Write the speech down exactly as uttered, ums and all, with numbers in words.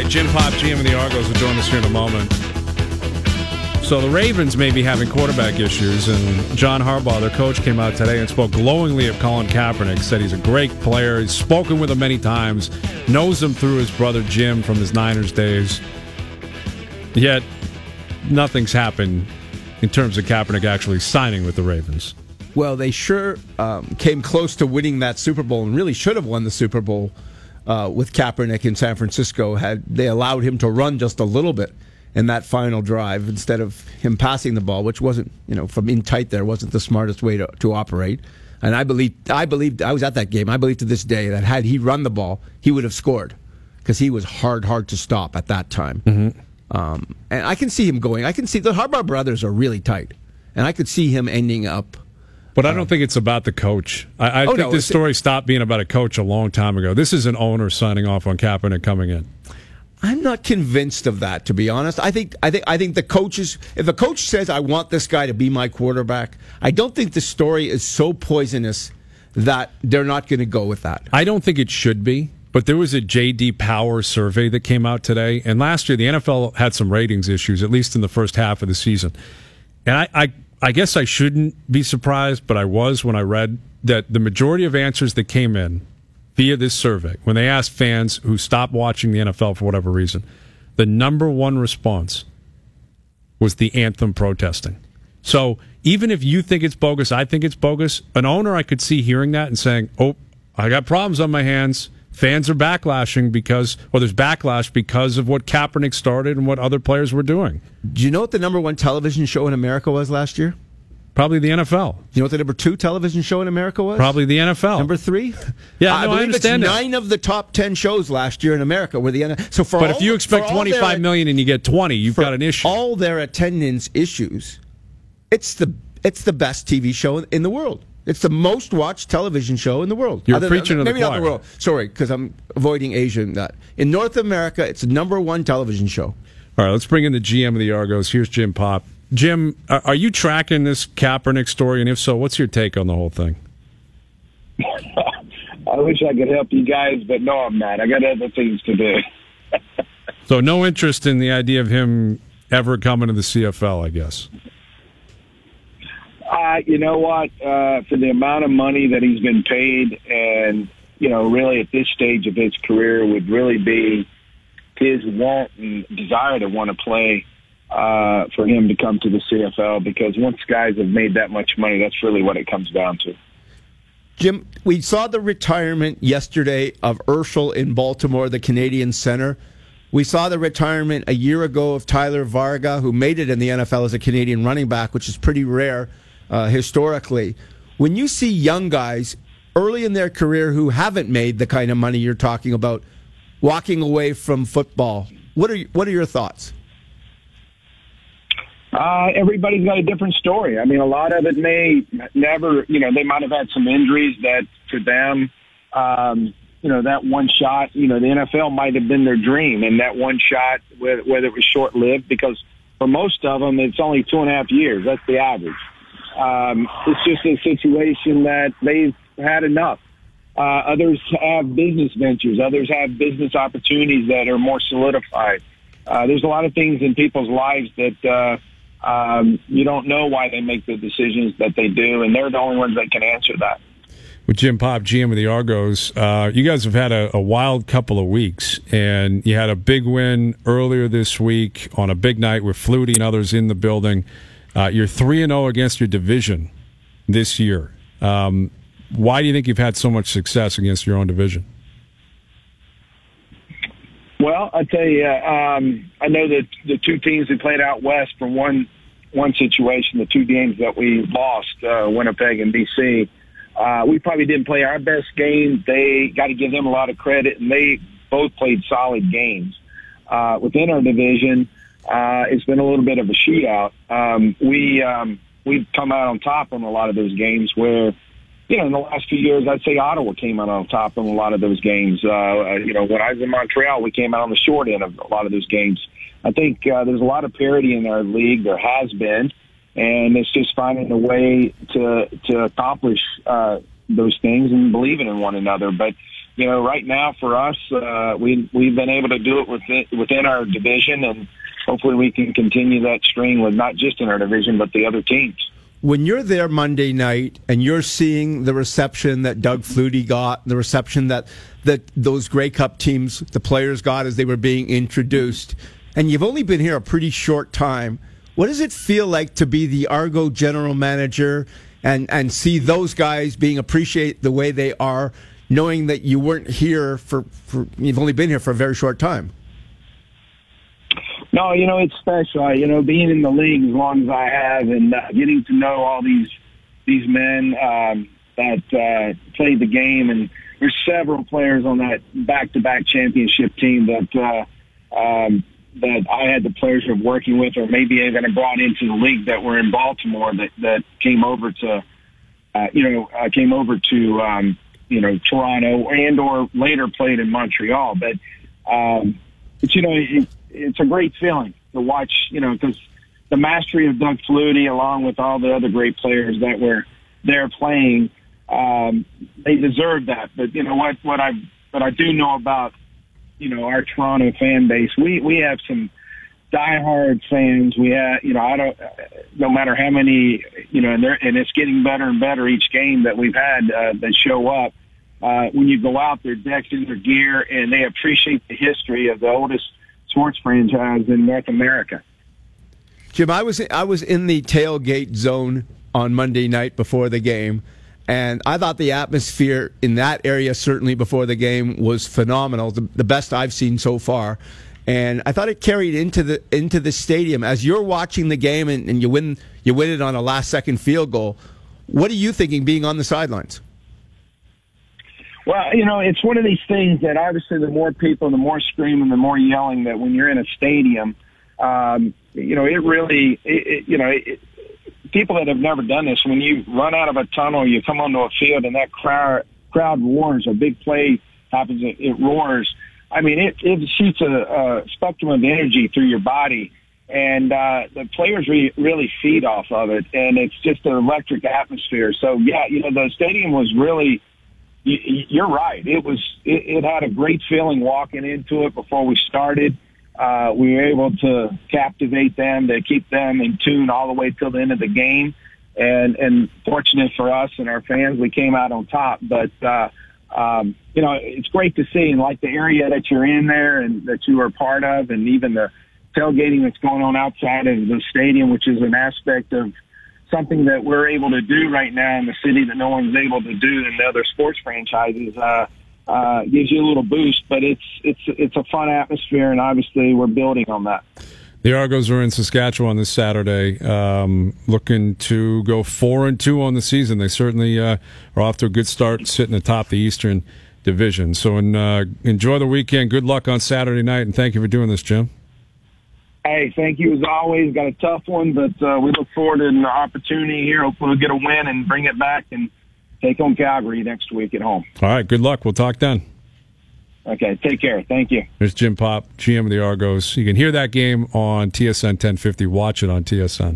right, Jim Pop, G M of the Argos, will join us here in a moment. So the Ravens may be having quarterback issues, and John Harbaugh, their coach, came out today and spoke glowingly of Colin Kaepernick, said he's a great player, he's spoken with him many times, knows him through his brother Jim from his Niners days. Yet, nothing's happened in terms of Kaepernick actually signing with the Ravens. Well, they sure um, came close to winning that Super Bowl and really should have won the Super Bowl uh, with Kaepernick in San Francisco had they allowed him to run just a little bit in that final drive instead of him passing the ball, which wasn't, you know, from in tight there, wasn't the smartest way to, to operate. And I believe, I believed, I was at that game, I believe to this day that had he run the ball, he would have scored because he was hard, hard to stop at that time. Mm-hmm. Um, and I can see him going, I can see, the Harbaugh brothers are really tight. And I could see him ending up. But I don't think it's about the coach. I, I oh, think no, this story stopped being about a coach a long time ago. This is an owner signing off on Kaepernick coming in. I'm not convinced of that, to be honest. I think I think I think the coaches, if a coach says I want this guy to be my quarterback, I don't think the story is so poisonous that they're not going to go with that. I don't think it should be, but there was a J D Power survey that came out today, and last year the N F L had some ratings issues, at least in the first half of the season. And I I, I guess I shouldn't be surprised, but I was when I read that the majority of answers that came in via this survey, when they asked fans who stopped watching the N F L for whatever reason, the number one response was the anthem protesting. So even if you think it's bogus, I think it's bogus, an owner I could see hearing that and saying, oh, I got problems on my hands. Fans are backlashing because, or there's backlash because of what Kaepernick started and what other players were doing. Do you know what the number one television show in America was last year? Probably the N F L. Do you know what the number two television show in America was? Probably the N F L. Number three? Yeah, I no, believe I understand it's that. nine of the top ten shows last year in America were the N F L. So for but all, if you expect twenty-five million and you get twenty, you've got an issue. All their attendance issues, it's the it's the best T V show in the world. It's the most watched television show in the world. You're Other, preaching to the maybe not choir. the world. Sorry, because I'm avoiding Asia and that. In North America, it's the number one television show. All right, let's bring in the G M of the Argos. Here's Jim Pop. Jim, are you tracking this Kaepernick story? And if so, what's your take on the whole thing? I wish I could help you guys, but no, I'm not. I got other things to do. So no interest in the idea of him ever coming to the C F L, I guess. Uh, you know what? Uh, for the amount of money that he's been paid, and, you know, really at this stage of his career would really be his want and desire to want to play uh, for him to come to the C F L, because once guys have made that much money, that's really what it comes down to. Jim, we saw the retirement yesterday of Urschel in Baltimore, the Canadian center. We saw the retirement a year ago of Tyler Varga, who made it in the N F L as a Canadian running back, which is pretty rare uh, historically. When you see young guys early in their career who haven't made the kind of money you're talking about walking away from football, what are what are your thoughts? Uh, everybody's got a different story. I mean, a lot of it may never, you know, they might have had some injuries that for them, um, you know, that one shot, you know, the N F L might have been their dream. And that one shot, whether it was short-lived, because for most of them, it's only two and a half years. That's the average. Um, it's just a situation that they've had enough. Uh, others have business ventures. Others have business opportunities that are more solidified. Uh, there's a lot of things in people's lives that, uh, Um, you don't know why they make the decisions that they do, and they're the only ones that can answer that. With Jim Pop, G M of the Argos, uh, you guys have had a, a wild couple of weeks, and you had a big win earlier this week on a big night with Flutie and others in the building. Uh, you're three and oh against your division this year. Um, why do you think you've had so much success against your own division? Well, I tell you, um, I know that the two teams who played out west from one one situation, the two games that we lost, uh, Winnipeg and B C, uh, we probably didn't play our best game. They got to give them a lot of credit, and they both played solid games. Uh, within our division, uh, it's been a little bit of a shootout. Um, we um, we've come out on top in a lot of those games where, you know, in the last few years, I'd say Ottawa came out on top in a lot of those games. Uh, you know, when I was in Montreal, we came out on the short end of a lot of those games. I think uh, there's a lot of parity in our league. There has been, and it's just finding a way to to accomplish uh, those things and believing in one another. But you know, right now for us, uh, we we've been able to do it within within our division, and hopefully we can continue that string with not just in our division but the other teams. When you're there Monday night and you're seeing the reception that Doug Flutie got, the reception that that those Grey Cup teams, the players got as they were being introduced, and you've only been here a pretty short time, what does it feel like to be the Argo general manager and, and see those guys being appreciated the way they are, knowing that you weren't here for, for you've only been here for a very short time? No, you know, it's special. You know, being in the league as long as I have and uh, getting to know all these these men um, that uh, played the game, and there's several players on that back-to-back championship team that uh, um, that I had the pleasure of working with, or maybe even brought into the league that were in Baltimore that that came over to, uh, you know, uh, came over to, um, you know, Toronto and or later played in Montreal. But, um, but you know, it, it's a great feeling to watch, you know, because the mastery of Doug Flutie, along with all the other great players that were there playing, um, they deserve that. But you know what? What I what I do know about, you know, our Toronto fan base, we we have some diehard fans. We have, you know, I don't, no matter how many, you know, and, and it's getting better and better each game that we've had uh, that show up. Uh, when you go out, they're decked in their gear, and they appreciate the history of the oldest sports franchise in North America. Jim, I was I was in the tailgate zone on Monday night before the game, and I thought the atmosphere in that area, certainly before the game, was phenomenal, the, the best I've seen so far. And I thought it carried into the into the stadium. As you're watching the game and, and you win you win it on a last second field goal, what are you thinking being on the sidelines? Well, you know, it's one of these things that obviously the more people, the more screaming, the more yelling, that when you're in a stadium, um, you know, it really, it, it, you know, it, people that have never done this, when you run out of a tunnel, you come onto a field and that crowd, crowd roars, a big play happens, it, it roars. I mean, it, it shoots a, a spectrum of energy through your body, and uh, the players re- really feed off of it, and it's just an electric atmosphere. So, yeah, you know, the stadium was really, you're right. It was. It, it had a great feeling walking into it before we started. Uh, we were able to captivate them, to keep them in tune all the way till the end of the game. And, and fortunate for us and our fans, we came out on top. But, uh, um, you know, it's great to see, and like the area that you're in there and that you are part of, and even the tailgating that's going on outside of the stadium, which is an aspect of something that we're able to do right now in the city that no one's able to do in the other sports franchises, uh, uh, gives you a little boost. But it's it's it's a fun atmosphere, and obviously we're building on that. The Argos are in Saskatchewan this Saturday, um, looking to go four and two on the season. They certainly uh, are off to a good start, sitting atop the Eastern Division. So in, uh, enjoy the weekend. Good luck on Saturday night, and thank you for doing this, Jim. Hey, thank you as always. Got a tough one, but uh, we look forward to an opportunity here. Hopefully we'll get a win and bring it back and take on Calgary next week at home. All right, good luck. We'll talk then. Okay, take care. Thank you. There's Jim Popp, G M of the Argos. You can hear that game on T S N ten fifty. Watch it on T S N.